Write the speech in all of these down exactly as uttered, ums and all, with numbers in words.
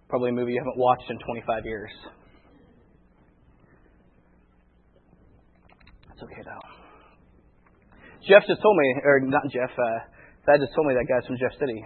Probably a movie you haven't watched in twenty-five years. That's okay, though. Jeff just told me, or not Jeff, uh, Thad just told me that guy's from Jeff City.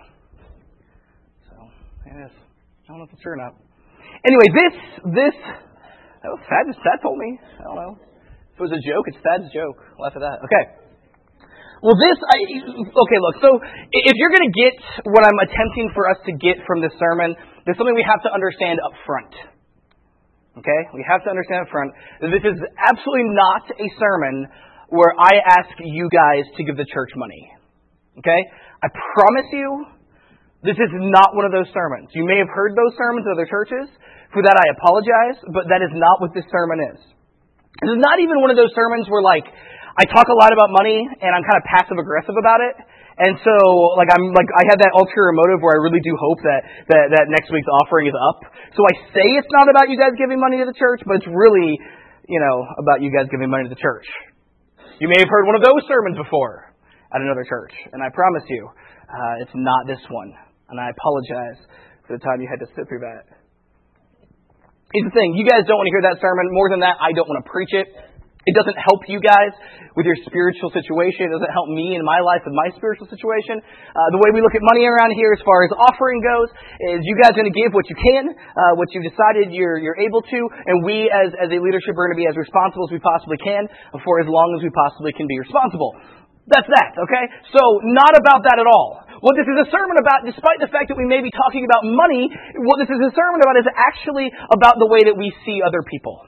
So, it is. I don't know if it's true or not. Anyway, this, this, oh, Thad, just, Thad told me. I don't know. If it was a joke, it's Thad's joke. Laugh at that. Okay. Well, this, I, okay, look, so if you're going to get what I'm attempting for us to get from this sermon, there's something we have to understand up front. Okay? We have to understand up front that this is absolutely not a sermon where I ask you guys to give the church money. Okay? I promise you, this is not one of those sermons. You may have heard those sermons in other churches. For that, I apologize, but that is not what this sermon is. This is not even one of those sermons where, like, I talk a lot about money, and I'm kind of passive-aggressive about it. And so, like, I'm like I have that ulterior motive where I really do hope that, that, that next week's offering is up. So I say it's not about you guys giving money to the church, but it's really, you know, about you guys giving money to the church. You may have heard one of those sermons before at another church, and I promise you, uh, it's not this one. And I apologize for the time you had to sit through that. Here's the thing, you guys don't want to hear that sermon. More than that, I don't want to preach it. It doesn't help you guys with your spiritual situation. It doesn't help me in my life with my spiritual situation. Uh, the way we look at money around here as far as offering goes is you guys are going to give what you can, uh, what you've decided you're you're able to, and we as, as a leadership are going to be as responsible as we possibly can for as long as we possibly can be responsible. That's that, okay? So, not about that at all. What this is a sermon about, despite the fact that we may be talking about money, what this is a sermon about is actually about the way that we see other people.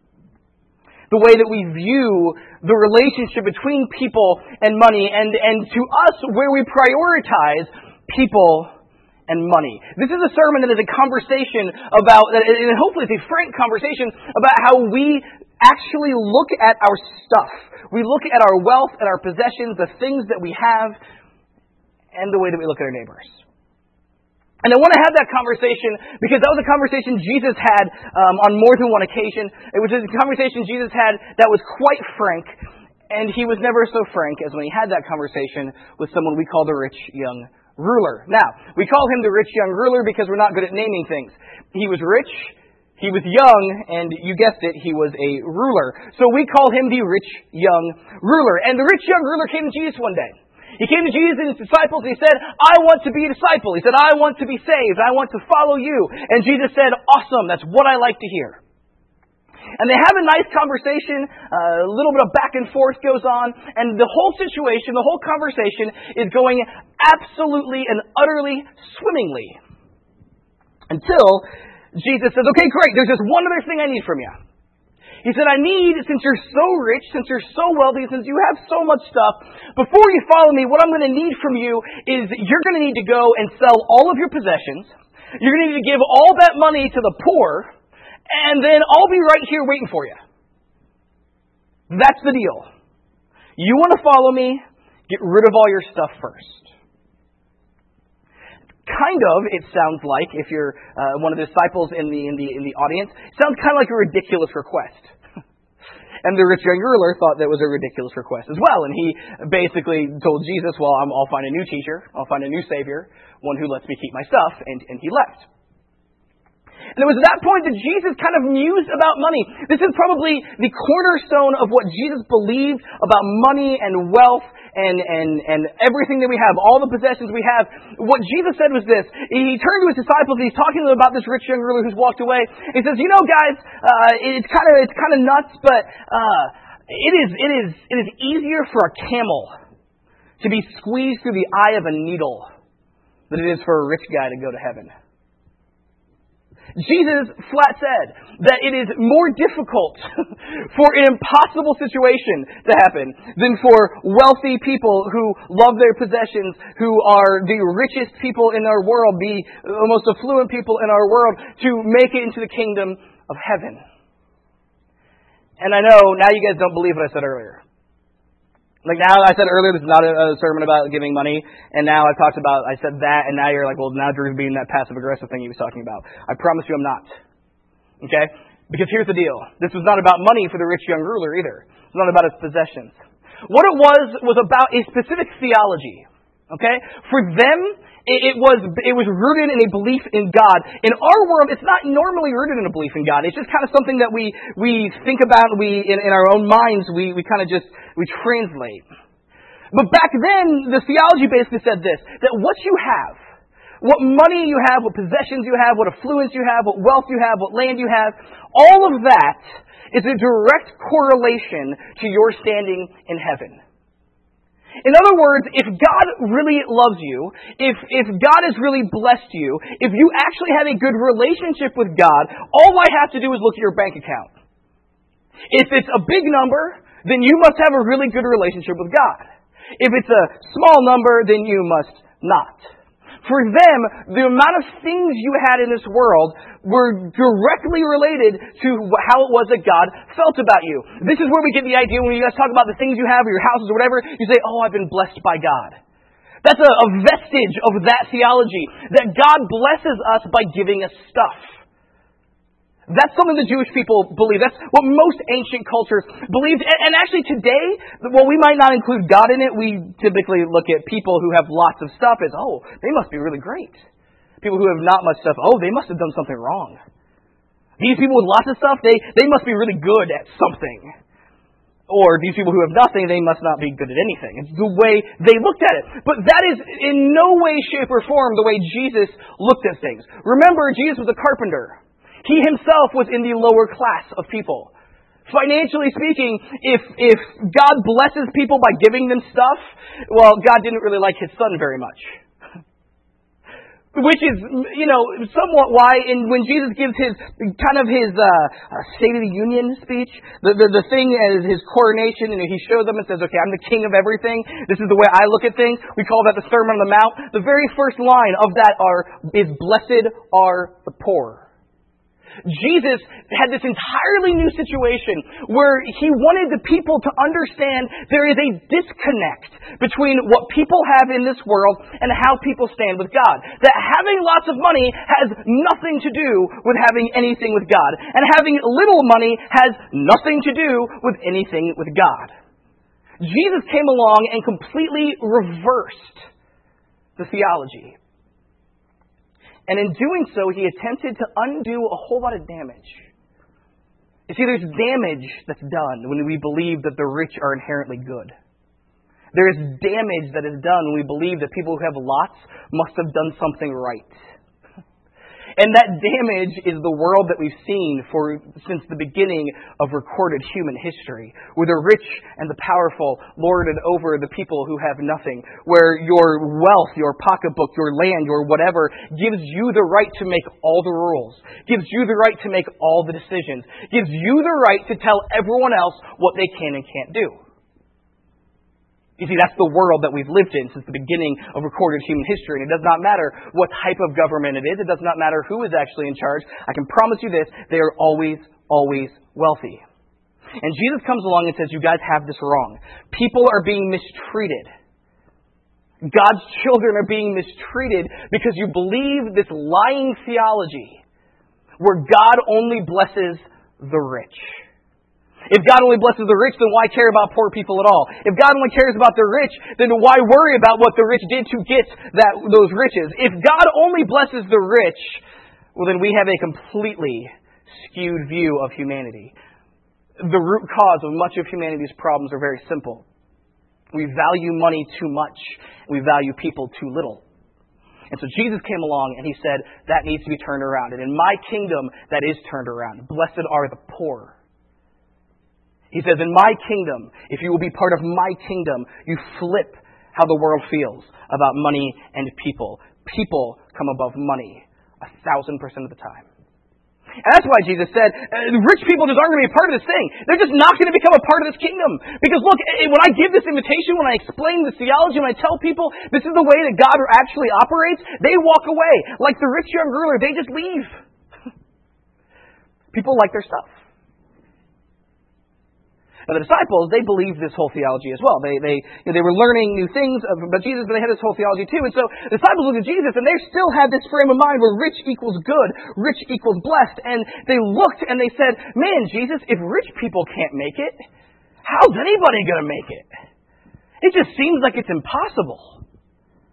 The way that we view the relationship between people and money, and, and to us, where we prioritize people and money. This is a sermon that is a conversation about, and hopefully it's a frank conversation about how we actually look at our stuff. We look at our wealth and our possessions, the things that we have, and the way that we look at our neighbors. And I want to have that conversation because that was a conversation Jesus had um, on more than one occasion. It was a conversation Jesus had that was quite frank, and he was never so frank as when he had that conversation with someone we call the rich young ruler. Now, we call him the rich young ruler because we're not good at naming things. He was rich, he was young, and you guessed it, he was a ruler. So we call him the rich young ruler. And the rich young ruler came to Jesus one day. He came to Jesus and his disciples and he said, I want to be a disciple. He said, I want to be saved. I want to follow you. And Jesus said, awesome. That's what I like to hear. And they have a nice conversation. Uh, a little bit of back and forth goes on. And the whole situation, the whole conversation is going absolutely and utterly swimmingly. Until Jesus says, okay, great. There's just one other thing I need from you. He said, I need, since you're so rich, since you're so wealthy, since you have so much stuff, before you follow me, what I'm going to need from you is you're going to need to go and sell all of your possessions. You're going to need to give all that money to the poor, and then I'll be right here waiting for you. That's the deal. You want to follow me? Get rid of all your stuff first. Kind of, it sounds like, if you're uh, one of the disciples in the in the in the audience, it sounds kind of like a ridiculous request. And the rich young ruler thought that was a ridiculous request as well. And he basically told Jesus, well, I'm, I'll find a new teacher, I'll find a new savior, one who lets me keep my stuff, and, and he left. And it was at that point that Jesus kind of mused about money. This is probably the cornerstone of what Jesus believed about money and wealth and, and, and everything that we have, all the possessions we have. What Jesus said was this. He turned to his disciples and he's talking to them about this rich young ruler who's walked away. He says, you know, guys, uh, it's kind of it's kind of nuts, but uh, it is it is it is easier for a camel to be squeezed through the eye of a needle than it is for a rich guy to go to heaven. Jesus flat said that it is more difficult for an impossible situation to happen than for wealthy people who love their possessions, who are the richest people in our world, the most affluent people in our world, to make it into the kingdom of heaven. And I know now you guys don't believe what I said earlier. Like now, I said earlier, this is not a, a sermon about giving money, and now I've talked about, I said that, and now you're like, well, now Drew's being that passive-aggressive thing he was talking about. I promise you I'm not. Okay? Because here's the deal. This was not about money for the rich young ruler either. It's not about his possessions. What it was, was about a specific theology. Okay? For them, it, it was it was rooted in a belief in God. In our world, it's not normally rooted in a belief in God. It's just kind of something that we we think about, we in, in our own minds, we, we kind of just we translate. But back then, the theology basically said this, that what you have, what money you have, what possessions you have, what affluence you have, what wealth you have, what land you have, all of that is a direct correlation to your standing in heaven. In other words, if God really loves you, if, if God has really blessed you, if you actually have a good relationship with God, all I have to do is look at your bank account. If it's a big number, then you must have a really good relationship with God. If it's a small number, then you must not. For them, the amount of things you had in this world were directly related to how it was that God felt about you. This is where we get the idea when you guys talk about the things you have or your houses or whatever, you say, oh, I've been blessed by God. That's a, a vestige of that theology, that God blesses us by giving us stuff. That's something the Jewish people believe. That's what most ancient cultures believed. And actually today, while we might not include God in it, we typically look at people who have lots of stuff as, oh, they must be really great. People who have not much stuff, oh, they must have done something wrong. These people with lots of stuff, they, they must be really good at something. Or these people who have nothing, they must not be good at anything. It's the way they looked at it. But that is in no way, shape, or form the way Jesus looked at things. Remember, Jesus was a carpenter. He himself was in the lower class of people. Financially speaking, if if God blesses people by giving them stuff, well, God didn't really like his son very much. Which is, you know, somewhat why in, when Jesus gives his, kind of his uh, State of the Union speech, the, the, the thing as his coronation, and he shows them and says, okay, I'm the king of everything. This is the way I look at things. We call that the Sermon on the Mount. The very first line of that are, is blessed are the poor. Jesus had this entirely new situation where he wanted the people to understand there is a disconnect between what people have in this world and how people stand with God. That having lots of money has nothing to do with having anything with God. And having little money has nothing to do with anything with God. Jesus came along and completely reversed the theology. And in doing so, he attempted to undo a whole lot of damage. You see, there's damage that's done when we believe that the rich are inherently good. There is damage that is done when we believe that people who have lots must have done something right. And that damage is the world that we've seen for since the beginning of recorded human history, where the rich and the powerful lorded over the people who have nothing, where your wealth, your pocketbook, your land, your whatever, gives you the right to make all the rules, gives you the right to make all the decisions, gives you the right to tell everyone else what they can and can't do. You see, that's the world that we've lived in since the beginning of recorded human history. And it does not matter what type of government it is. It does not matter who is actually in charge. I can promise you this, they are always, always wealthy. And Jesus comes along and says, you guys have this wrong. People are being mistreated. God's children are being mistreated because you believe this lying theology where God only blesses the rich. If God only blesses the rich, then why care about poor people at all? If God only cares about the rich, then why worry about what the rich did to get that those riches? If God only blesses the rich, well, then we have a completely skewed view of humanity. The root cause of much of humanity's problems are very simple. We value money too much. We value people too little. And so Jesus came along and he said, that needs to be turned around. And in my kingdom, that is turned around. Blessed are the poor. He says, in my kingdom, if you will be part of my kingdom, you flip how the world feels about money and people. People come above money a thousand percent of the time. And that's why Jesus said, rich people just aren't going to be a part of this thing. They're just not going to become a part of this kingdom. Because look, when I give this invitation, when I explain the theology, when I tell people this is the way that God actually operates, they walk away. Like the rich young ruler, they just leave. People like their stuff. Now, the disciples, they believed this whole theology as well. They they you know, they were learning new things about Jesus, but they had this whole theology too. And so the disciples looked at Jesus, and they still had this frame of mind where rich equals good, rich equals blessed. And they looked and they said, man, Jesus, if rich people can't make it, how's anybody going to make it? It just seems like it's impossible.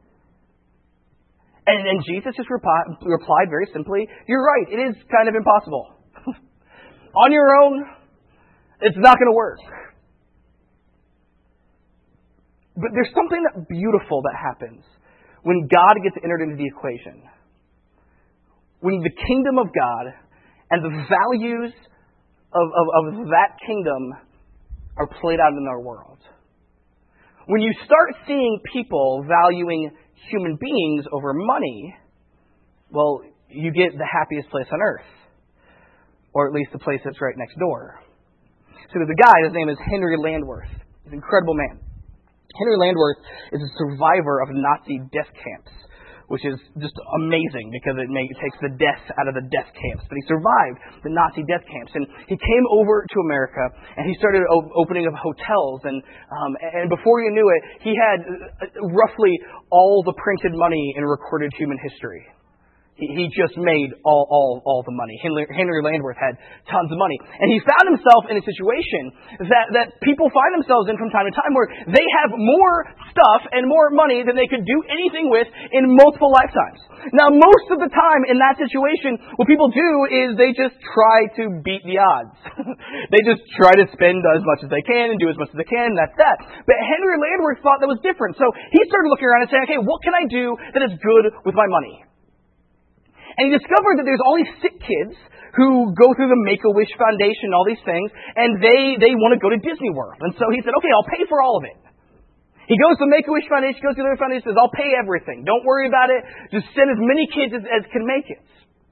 And, and Jesus just repi- replied very simply, you're right, it is kind of impossible. On your own, it's not going to work. But there's something that beautiful that happens when God gets entered into the equation. When the kingdom of God and the values of, of, of that kingdom are played out in our world. When you start seeing people valuing human beings over money, well, you get the happiest place on earth. Or at least the place that's right next door. So there's a guy, his name is Henry Landworth. He's an incredible man. Henry Landworth is a survivor of Nazi death camps, which is just amazing because it, may, it takes the death out of the death camps. But he survived the Nazi death camps, and he came over to America, and he started o- opening up hotels, and um, and before you knew it, he had roughly all the printed money in recorded human history. He just made all, all, all the money. Henry, Henry Landworth had tons of money. And he found himself in a situation that, that people find themselves in from time to time where they have more stuff and more money than they could do anything with in multiple lifetimes. Now, most of the time in that situation, what people do is they just try to beat the odds. They just try to spend as much as they can and do as much as they can, and that's that. But Henry Landworth thought that was different. So he started looking around and saying, okay, what can I do that is good with my money? And he discovered that there's all these sick kids who go through the Make-A-Wish Foundation and all these things, and they, they want to go to Disney World. And so he said, okay, I'll pay for all of it. He goes to the Make-A-Wish Foundation, goes to the other foundation, says, I'll pay everything. Don't worry about it. Just send as many kids as, as can make it.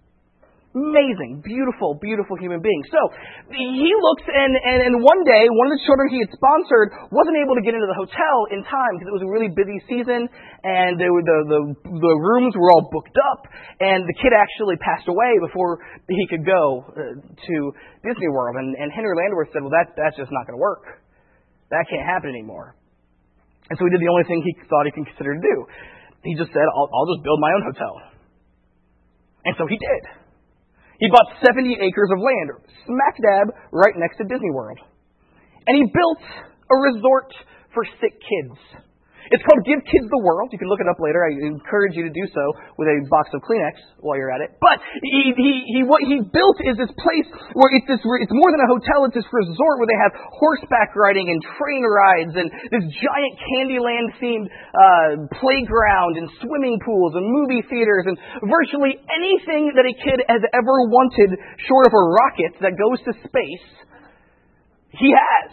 Amazing, beautiful, beautiful human being. So he looks, and, and, and one day, one of the children he had sponsored wasn't able to get into the hotel in time because it was a really busy season, and they were, the, the the rooms were all booked up, and the kid actually passed away before he could go uh, to Disney World. And, and Henry Landworth said, well, that that's just not going to work. That can't happen anymore. And so he did the only thing he thought he could consider to do. He just said, I'll, I'll just build my own hotel. And so he did. He bought seventy acres of land, smack dab, right next to Disney World. And he built a resort for sick kids. It's called Give Kids the World. You can look it up later. I encourage you to do so with a box of Kleenex while you're at it. But he, he, he, what he built is this place where it's this, it's more than a hotel. It's this resort where they have horseback riding and train rides and this giant Candyland themed uh, playground and swimming pools and movie theaters and virtually anything that a kid has ever wanted short of a rocket that goes to space, he has.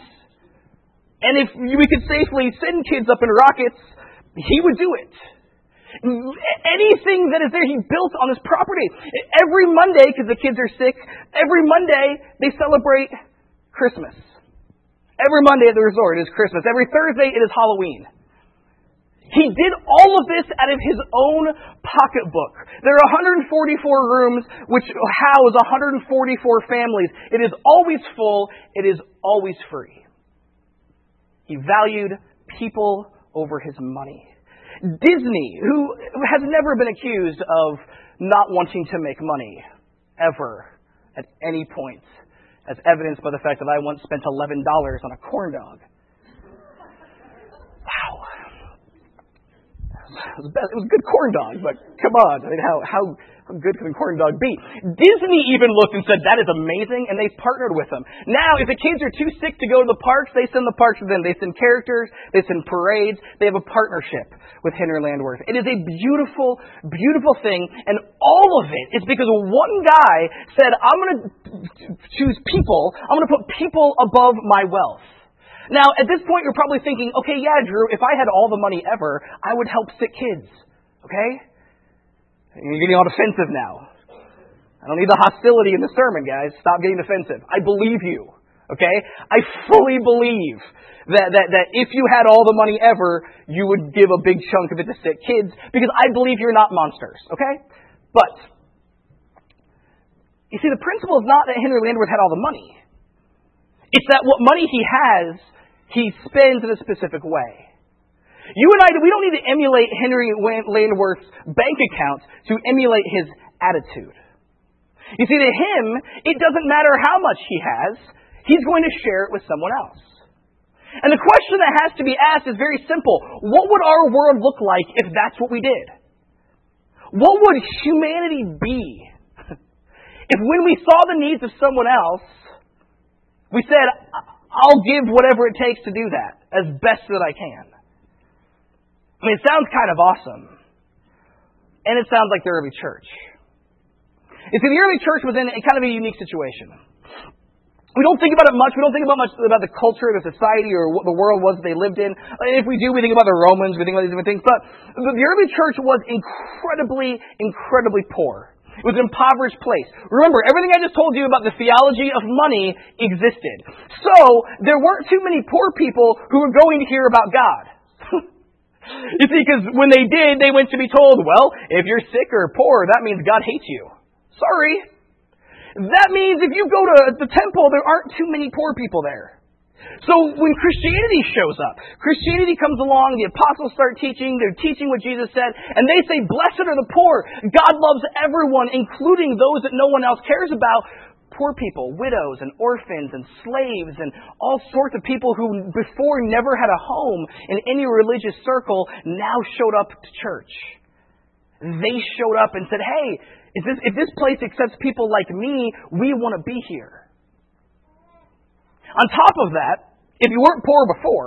And if we could safely send kids up in rockets, he would do it. Anything that is there, he built on his property. Every Monday, because the kids are sick, every Monday they celebrate Christmas. Every Monday at the resort is Christmas. Every Thursday it is Halloween. He did all of this out of his own pocketbook. There are one hundred forty-four rooms which house one hundred forty-four families. It is always full. It is always free. He valued people over his money. Disney, who has never been accused of not wanting to make money, ever, at any point, as evidenced by the fact that I once spent eleven dollars on a corn dog. Wow. It was, best, it was a good corn dog, but come on. I mean, how, how, how good can a corn dog be? Disney even looked and said, that is amazing, and they partnered with them. Now, if the kids are too sick to go to the parks, they send the parks to them. They send characters, they send parades. They have a partnership with Henry Landworth. It is a beautiful, beautiful thing, and all of it is because one guy said, I'm going to choose people. I'm going to put people above my wealth. Now, at this point, you're probably thinking, okay, yeah, Drew, if I had all the money ever, I would help sick kids. Okay? You're getting all defensive now. I don't need the hostility in the sermon, guys. Stop getting defensive. I believe you. Okay? I fully believe that, that, that if you had all the money ever, you would give a big chunk of it to sick kids, because I believe you're not monsters. Okay? But, you see, the principle is not that Henry Landworth had all the money. It's that what money he has, he spends in a specific way. You and I, we don't need to emulate Henry Landworth's bank account to emulate his attitude. You see, to him, it doesn't matter how much he has. He's going to share it with someone else. And the question that has to be asked is very simple. What would our world look like if that's what we did? what would humanity be if when we saw the needs of someone else, we said, I'll give whatever it takes to do that as best that I can? I mean, it sounds kind of awesome. And it sounds like the early church. You see, the early church was in a kind of a unique situation. We don't think about it much. We don't think about much about the culture, the society, or what the world was they lived in. If we do, we think about the Romans, we think about these different things. But the early church was incredibly, incredibly poor. It was an impoverished place. Remember, everything I just told you about the theology of money existed. So, there weren't too many poor people who were going to hear about God. You see, because when they did, they went to be told, well, if you're sick or poor, that means God hates you. Sorry. That means if you go to the temple, there aren't too many poor people there. So when Christianity shows up, Christianity comes along, the apostles start teaching, they're teaching what Jesus said, and they say, blessed are the poor. God loves everyone, including those that no one else cares about. Poor people, widows and orphans and slaves and all sorts of people who before never had a home in any religious circle now showed up to church. They showed up and said, hey, is this, if this place accepts people like me, we want to be here. On top of that, if you weren't poor before,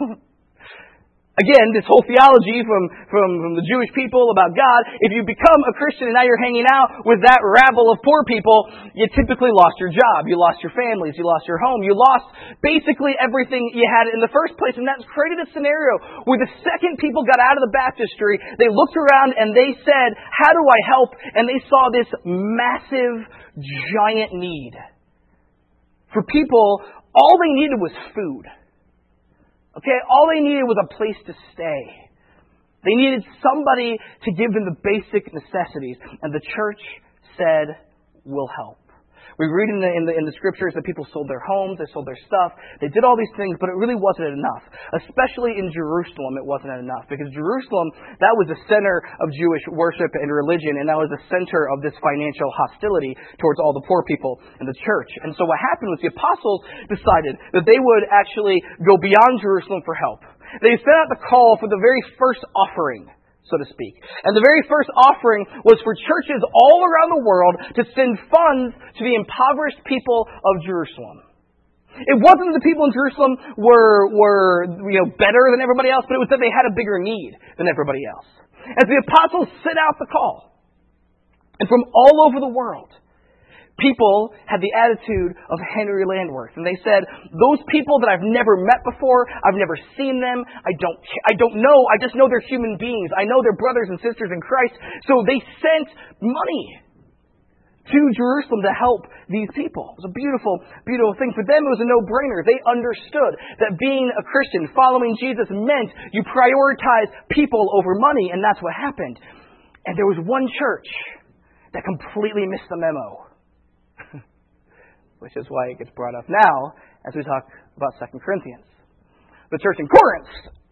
again, this whole theology from, from, from the Jewish people about God, if you become a Christian and now you're hanging out with that rabble of poor people, you typically lost your job, you lost your families, you lost your home, you lost basically everything you had in the first place. And that's created a scenario where the second people got out of the baptistry, they looked around and they said, how do I help? And they saw this massive, giant need. For people, all they needed was food. Okay, all they needed was a place to stay. They needed somebody to give them the basic necessities. And the church said, we'll help. We read in the, in the, in the scriptures that people sold their homes, they sold their stuff, they did all these things, but it really wasn't enough. Especially in Jerusalem, it wasn't enough. Because Jerusalem, that was the center of Jewish worship and religion, and that was the center of this financial hostility towards all the poor people in the church. And so what happened was the apostles decided that they would actually go beyond Jerusalem for help. They sent out the call for the very first offering, so to speak. And the very first offering was for churches all around the world to send funds to the impoverished people of Jerusalem. It wasn't that the people in Jerusalem were, were you know, better than everybody else, but it was that they had a bigger need than everybody else. As the apostles sent out the call, and from all over the world, people had the attitude of Henry Landworth. And they said, those people that I've never met before, I've never seen them, I don't I don't know, I just know they're human beings. I know they're brothers and sisters in Christ. So they sent money to Jerusalem to help these people. It was a beautiful, beautiful thing. For them, it was a no-brainer. They understood that being a Christian, following Jesus, meant you prioritize people over money, and that's what happened. And there was one church that completely missed the memo. Which is why it gets brought up now as we talk about Second Corinthians. The church in Corinth.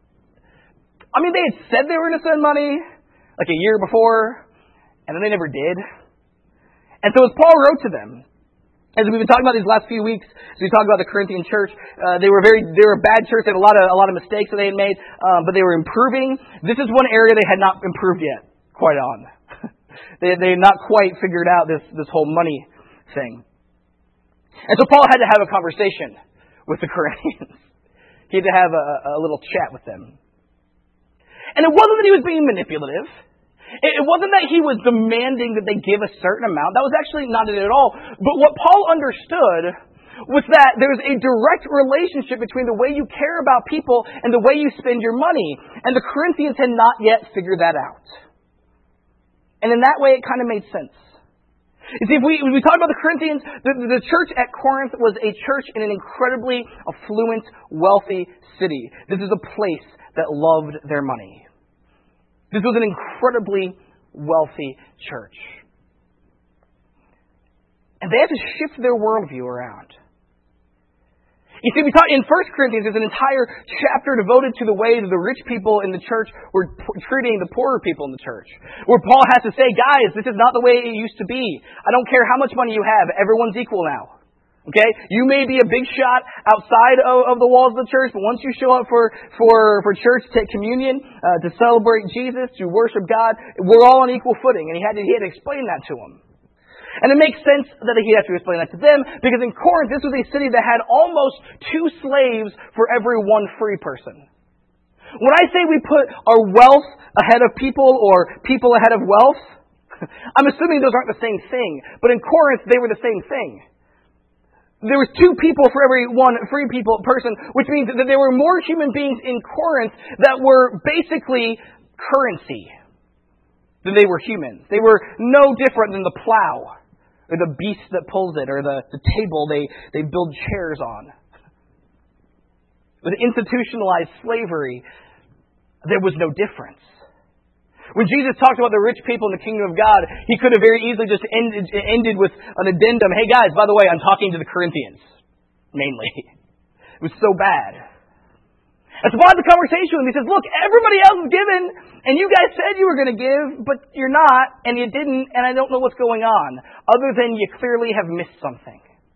I mean, they had said they were going to send money like a year before, and then they never did. And so as Paul wrote to them, as we've been talking about these last few weeks, as we talk about the Corinthian church, uh, they were very, they were a bad church. They had a lot of, a lot of mistakes that they had made, um, but they were improving. This is one area they had not improved yet, quite on. they, they had not quite figured out this, this whole money thing. And so Paul had to have a conversation with the Corinthians. He had to have a, a little chat with them. And it wasn't that he was being manipulative. It wasn't that he was demanding that they give a certain amount. That was actually not it at all. But what Paul understood was that there's a direct relationship between the way you care about people and the way you spend your money. And the Corinthians had not yet figured that out. And in that way, it kind of made sense. You see, if we, when we talk about the Corinthians, the, the church at Corinth was a church in an incredibly affluent, wealthy city. This is a place that loved their money. This was an incredibly wealthy church. And they had to shift their worldview around. You see, we talk in First Corinthians, there's an entire chapter devoted to the way that the rich people in the church were p- treating the poorer people in the church. Where Paul has to say, guys, this is not the way it used to be. I don't care how much money you have. Everyone's equal now. Okay? You may be a big shot outside of, of the walls of the church, but once you show up for, for, for church, to take communion, uh, to celebrate Jesus, to worship God, we're all on equal footing. And he had to, he had to explain that to them. And it makes sense that he had to explain that to them, because in Corinth, this was a city that had almost two slaves for every one free person. When I say we put our wealth ahead of people or people ahead of wealth, I'm assuming those aren't the same thing. But in Corinth, they were the same thing. There was two people for every one free people person, which means that there were more human beings in Corinth that were basically currency than they were humans. They were no different than the plow or the beast that pulls it or the, the table they, they build chairs on. With institutionalized slavery, there was no difference. When Jesus talked about the rich people in the kingdom of God, he could have very easily just ended, ended with an addendum. Hey guys, by the way, I'm talking to the Corinthians. Mainly. It was so bad. And so Paul had the conversation with him. He says, look, everybody else is given, and you guys said you were going to give, but you're not, and you didn't, and I don't know what's going on, other than you clearly have missed something.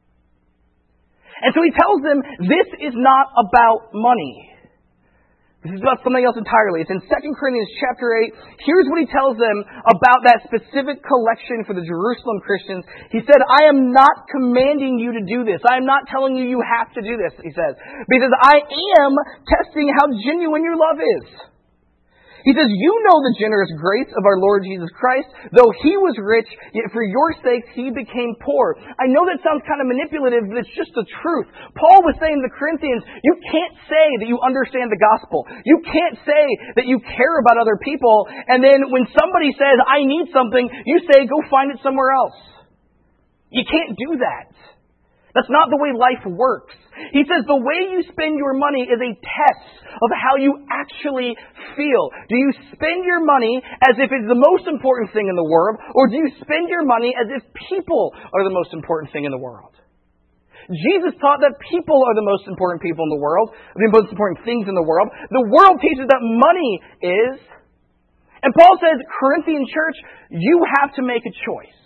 And so he tells them, this is not about money. This is about something else entirely. It's in Second Corinthians chapter eight. Here's what he tells them about that specific collection for the Jerusalem Christians. He said, I am not commanding you to do this. I am not telling you you have to do this, he says. Because I am testing how genuine your love is. He says, you know the generous grace of our Lord Jesus Christ. Though he was rich, yet for your sakes he became poor. I know that sounds kind of manipulative, but it's just the truth. Paul was saying to the Corinthians, you can't say that you understand the gospel. You can't say that you care about other people, and then when somebody says, I need something, you say, go find it somewhere else. You can't do that. That's not the way life works. He says the way you spend your money is a test of how you actually feel. Do you spend your money as if it's the most important thing in the world, or do you spend your money as if people are the most important thing in the world? Jesus taught that people are the most important people in the world, the most important things in the world. The world teaches that money is. And Paul says, Corinthian church, you have to make a choice.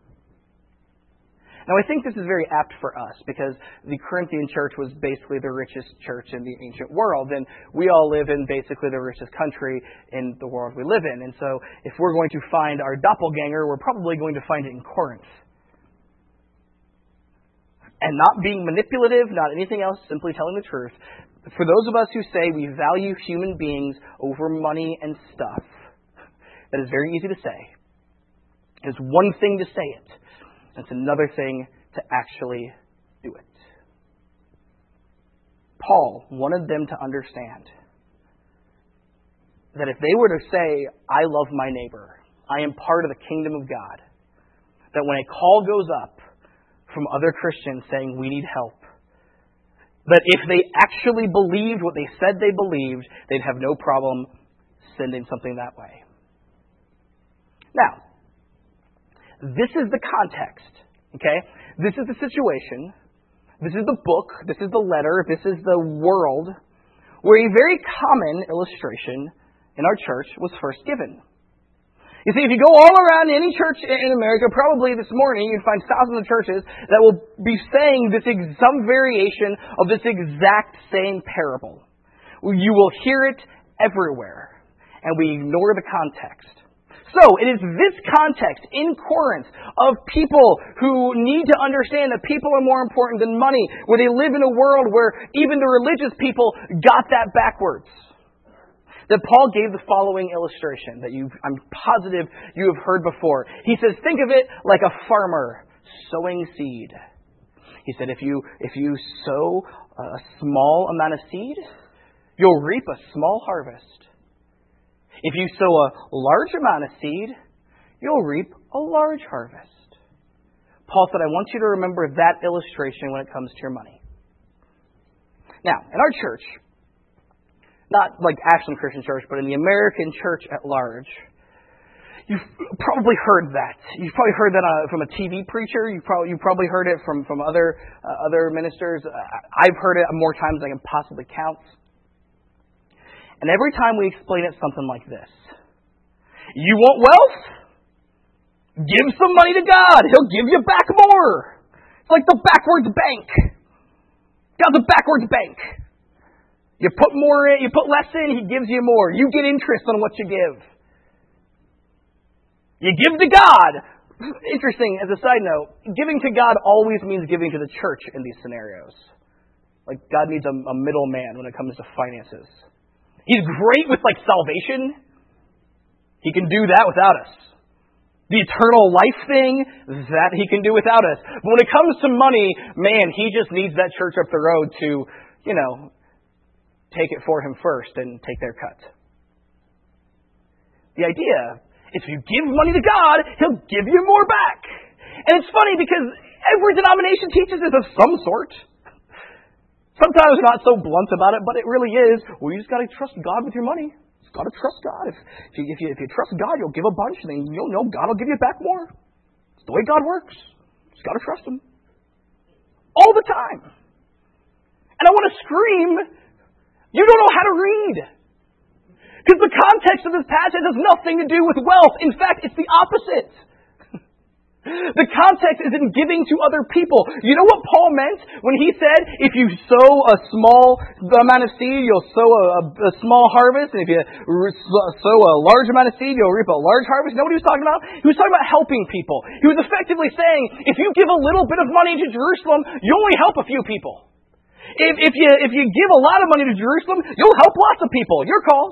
Now, I think this is very apt for us because the Corinthian church was basically the richest church in the ancient world, and we all live in basically the richest country in the world we live in. And so, if we're going to find our doppelganger, we're probably going to find it in Corinth. And not being manipulative, not anything else, simply telling the truth. For those of us who say we value human beings over money and stuff, that is very easy to say. It's one thing to say it. It's another thing to actually do it. Paul wanted them to understand that if they were to say, I love my neighbor, I am part of the kingdom of God, that when a call goes up from other Christians saying we need help, that if they actually believed what they said they believed, they'd have no problem sending something that way. Now, this is the context, okay? This is the situation. This is the book. This is the letter. This is the world where a very common illustration in our church was first given. You see, if you go all around any church in America, probably this morning you'd find thousands of churches that will be saying this some variation of this exact same parable. You will hear it everywhere, and we ignore the context. So, it is this context in Corinth of people who need to understand that people are more important than money, where they live in a world where even the religious people got that backwards, that Paul gave the following illustration that you, I'm positive you have heard before. He says, think of it like a farmer sowing seed. He said, if you, if you sow a small amount of seed, you'll reap a small harvest. If you sow a large amount of seed, you'll reap a large harvest. Paul said, I want you to remember that illustration when it comes to your money. Now, in our church, not like Ashland Christian Church, but in the American church at large, you've probably heard that. You've probably heard that uh, from a T V preacher. You've probably, you've probably heard it from, from other, uh, other ministers. Uh, I've heard it more times than I can possibly count. And every time we explain it something like this. You want wealth? Give some money to God. He'll give you back more. like the backwards bank. God's a backwards bank. You put more in, you put less in, He gives you more. You get interest on what you give. You give to God. Interesting, as a side note, giving to God always means giving to the church in these scenarios. Like, God needs a, a middleman when it comes to finances. He's great with, like, salvation. He can do that without us. The eternal life thing, that He can do without us. But when it comes to money, man, He just needs that church up the road to, you know, take it for Him first and take their cut. The idea, if you give money to God, He'll give you more back. And it's funny because every denomination teaches this of some sort. Sometimes we're not so blunt about it, but it really is. Well, you just got to trust God with your money. You just got to trust God. If, if, you, if, you, if you trust God, you'll give a bunch, and then you'll know God will give you back more. It's the way God works. You just got to trust Him. All the time. And I want to scream, you don't know how to read. Because the context of this passage has nothing to do with wealth. In fact, it's the opposite. The context is in giving to other people. You know what Paul meant when he said, if you sow a small amount of seed, you'll sow a, a small harvest. And if you sow a large amount of seed, you'll reap a large harvest. You know what he was talking about? He was talking about helping people. He was effectively saying, if you give a little bit of money to Jerusalem, you only help a few people. If, if you if you give a lot of money to Jerusalem, you'll help lots of people. Your call.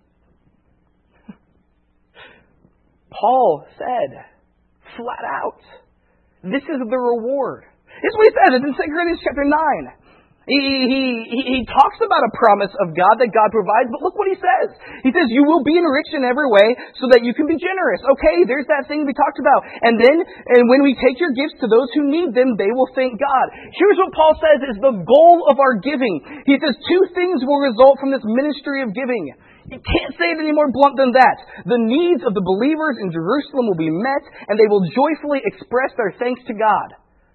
Paul said, flat out, this is the reward. This is what he says. It's in Second Corinthians chapter nine. He, he, he, he talks about a promise of God that God provides, but look what he says. He says, you will be enriched in every way so that you can be generous. Okay, there's that thing we talked about. And then, and when we take your gifts to those who need them, they will thank God. Here's what Paul says is the goal of our giving. He says two things will result from this ministry of giving. You can't say it any more blunt than that. The needs of the believers in Jerusalem will be met, and they will joyfully express their thanks to God.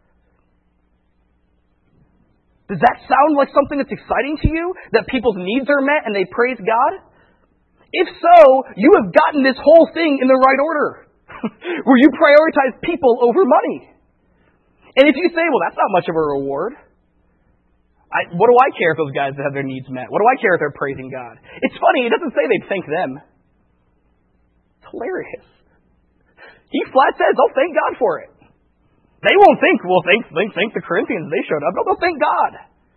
Does that sound like something that's exciting to you? That people's needs are met and they praise God? If so, you have gotten this whole thing in the right order. Where you prioritize people over money. And if you say, well, that's not much of a reward. I, what do I care if those guys have their needs met? What do I care if they're praising God? It's funny, it doesn't say they'd thank them. It's hilarious. He flat says, they'll thank God for it. They won't think, well, thank, thank, thank the Corinthians, they showed up. No, they'll thank God.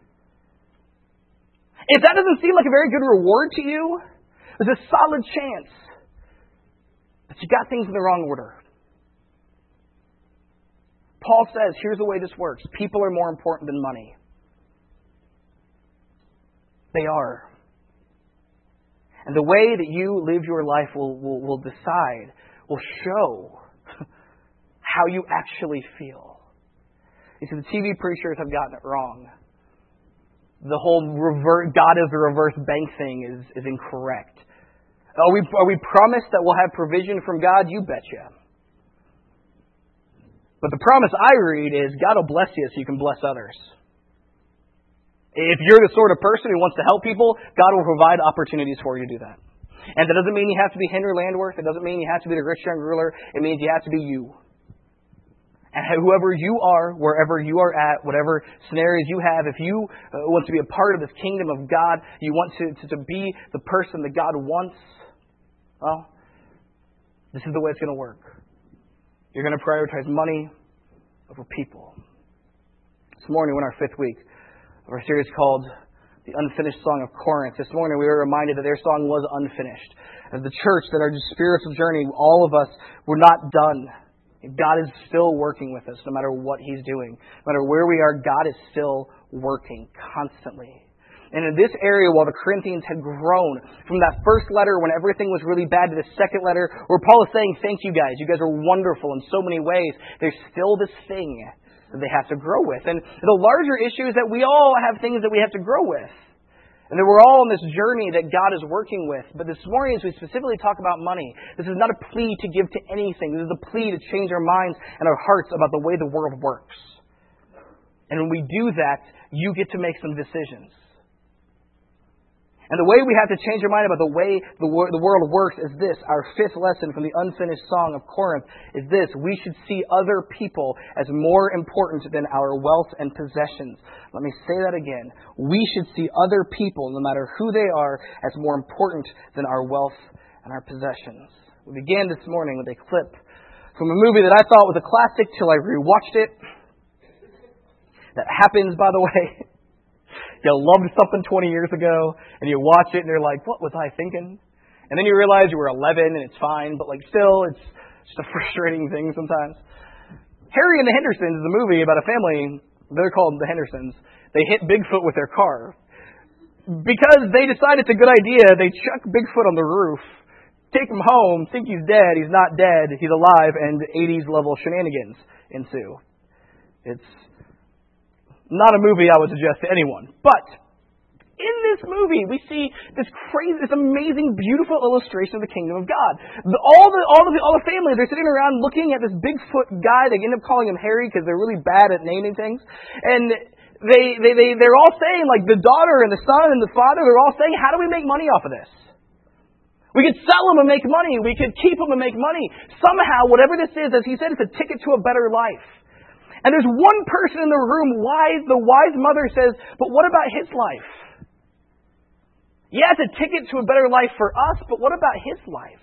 If that doesn't seem like a very good reward to you, there's a solid chance that you got things in the wrong order. Paul says, here's the way this works. People are more important than money. They are. And the way that you live your life will, will, will decide, will show how you actually feel. You see, the T V preachers have gotten it wrong. The whole revert, God is the reverse bank thing is, is incorrect. Are we, are we promised that we'll have provision from God? You betcha. But the promise I read is God will bless you so you can bless others. If you're the sort of person who wants to help people, God will provide opportunities for you to do that. And that doesn't mean you have to be Henry Landworth. It doesn't mean you have to be the rich young ruler. It means you have to be you. And whoever you are, wherever you are at, whatever scenarios you have, if you want to be a part of this kingdom of God, you want to, to, to be the person that God wants, well, this is the way it's going to work. You're going to prioritize money over people. This morning, we're in our fifth week of our series called The Unfinished Song of Corinth. This morning we were reminded that their song was unfinished. As the church, that our spiritual journey, all of us were not done. God is still working with us no matter what He's doing. No matter where we are, God is still working constantly. And in this area, while the Corinthians had grown from that first letter when everything was really bad to the second letter where Paul is saying, thank you guys, you guys are wonderful in so many ways, there's still this thing that they have to grow with. And the larger issue is that we all have things that we have to grow with. And that we're all on this journey that God is working with. But this morning, as we specifically talk about money, this is not a plea to give to anything. This is a plea to change our minds and our hearts about the way the world works. And when we do that, you get to make some decisions. And the way we have to change our mind about the way the, wor- the world works is this. Our fifth lesson from the unfinished song of Corinth is this. We should see other people as more important than our wealth and possessions. Let me say that again. We should see other people, no matter who they are, as more important than our wealth and our possessions. We began this morning with a clip from a movie that I thought was a classic till I rewatched it. That happens, by the way. You loved something twenty years ago, and you watch it, and you're like, what was I thinking? And then you realize you were eleven, and it's fine, but like still, it's just a frustrating thing sometimes. Harry and the Hendersons is a movie about a family, they're called the Hendersons. They hit Bigfoot with their car. Because they decide it's a good idea, they chuck Bigfoot on the roof, take him home, think he's dead, he's not dead, he's alive, and eighties level shenanigans ensue. It's not a movie I would suggest to anyone. But in this movie, we see this crazy, this amazing, beautiful illustration of the kingdom of God. The, all the all of the all the family, they're sitting around looking at this Bigfoot guy. They end up calling him Harry because they're really bad at naming things. And they they they they're all saying, like the daughter and the son and the father, they're all saying, how do we make money off of this? We could sell him and make money. We could keep him and make money. Somehow, whatever this is, as he said, it's a ticket to a better life. And there's one person in the room, wise, the wise mother says, but what about his life? Yeah, it's a ticket to a better life for us, but what about his life?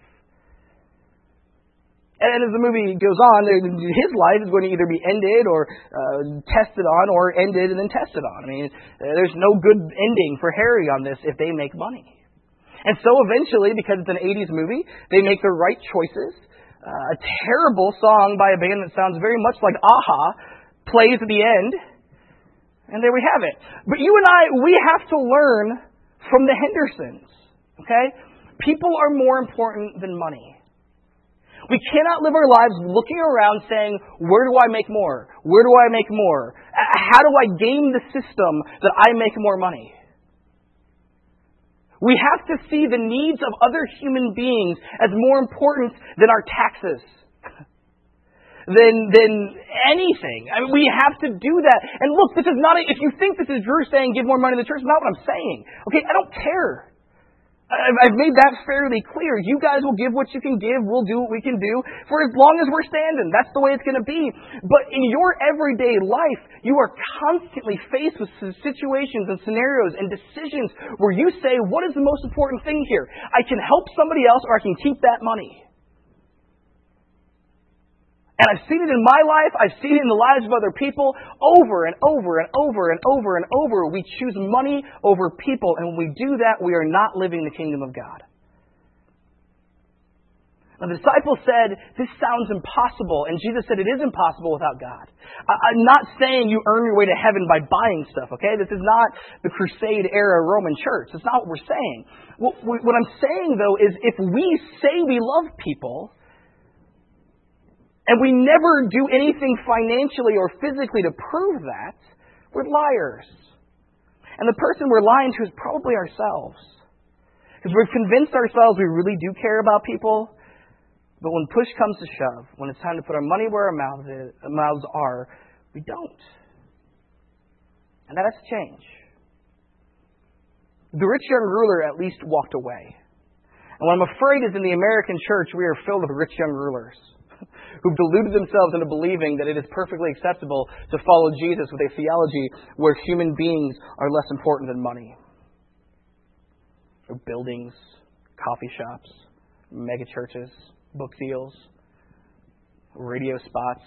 And as the movie goes on, his life is going to either be ended or uh, tested on, or ended and then tested on. I mean, there's no good ending for Harry on this if they make money. And so eventually, because it's an eighties movie, they make the right choices. Uh, a terrible song by a band that sounds very much like a-ha plays at the end. And there we have it. But you and I, we have to learn from the Hendersons. Okay? People are more important than money. We cannot live our lives looking around saying, where do I make more? Where do I make more? How do I game the system that I make more money? We have to see the needs of other human beings as more important than our taxes, than than anything. I mean, we have to do that. And look, this is not a, if you think this is Drew saying give more money to the church, it's not what I'm saying. Okay, I don't care. I've made that fairly clear. You guys will give what you can give. We'll do what we can do for as long as we're standing. That's the way it's going to be. But in your everyday life, you are constantly faced with situations and scenarios and decisions where you say, what is the most important thing here? I can help somebody else or I can keep that money. And I've seen it in my life. I've seen it in the lives of other people over and over and over and over and over. We choose money over people. And when we do that, we are not living the kingdom of God. Now, the disciples said, this sounds impossible. And Jesus said, it is impossible without God. I'm not saying you earn your way to heaven by buying stuff, okay? This is not the Crusade-era Roman church. That's not what we're saying. What I'm saying, though, is if we say we love people, and we never do anything financially or physically to prove that, we're liars. And the person we're lying to is probably ourselves. Because we've convinced ourselves we really do care about people, but when push comes to shove, when it's time to put our money where our mouths, is, our mouths are, we don't. And that has to change. The rich young ruler at least walked away. And what I'm afraid is in the American church, we are filled with rich young rulers who've deluded themselves into believing that it is perfectly acceptable to follow Jesus with a theology where human beings are less important than money. Or buildings, coffee shops, mega churches, book deals, radio spots,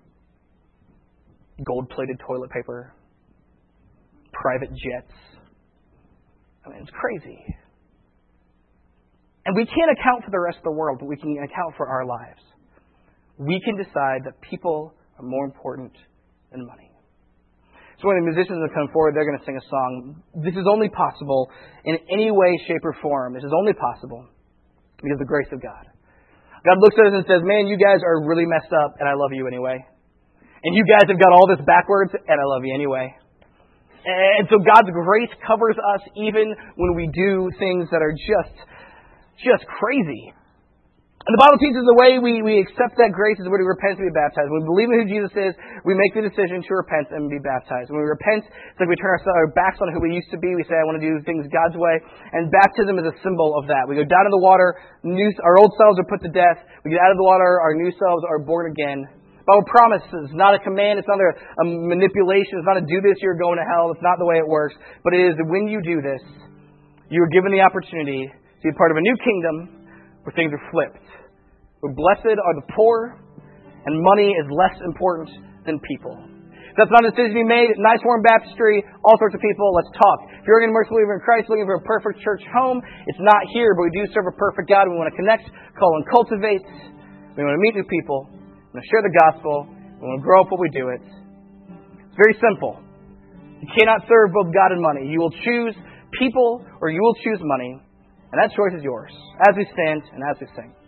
gold-plated toilet paper, private jets. I mean, it's crazy. And we can't account for the rest of the world, but we can account for our lives. We can decide that people are more important than money. So when the musicians will come forward, they're going to sing a song. This is only possible in any way, shape, or form. This is only possible because of the grace of God. God looks at us and says, man, you guys are really messed up, and I love you anyway. And you guys have got all this backwards, and I love you anyway. And so God's grace covers us even when we do things that are just, just crazy. And the Bible teaches the way we, we accept that grace is when we repent and be baptized. When we believe in who Jesus is, we make the decision to repent and be baptized. When we repent, it's like we turn our backs on who we used to be. We say, I want to do things God's way. And baptism is a symbol of that. We go down in the water, new, our old selves are put to death. We get out of the water, our new selves are born again. The Bible promises, not a command, it's not a, a manipulation, it's not a do this, you're going to hell, it's not the way it works. But it is that when you do this, you are given the opportunity to be part of a new kingdom where things are flipped. Where blessed are the poor, and money is less important than people. If that's not a decision you made, Nice Warm Baptistry, all sorts of people, let's talk. If you're an immersed believer in Christ looking for a perfect church home, it's not here, but we do serve a perfect God. We want to connect, call, and cultivate. We want to meet new people. We want to share the gospel. We want to grow up while we do it. It's very simple. You cannot serve both God and money. You will choose people or you will choose money. And that choice is yours as we stand and as we sing.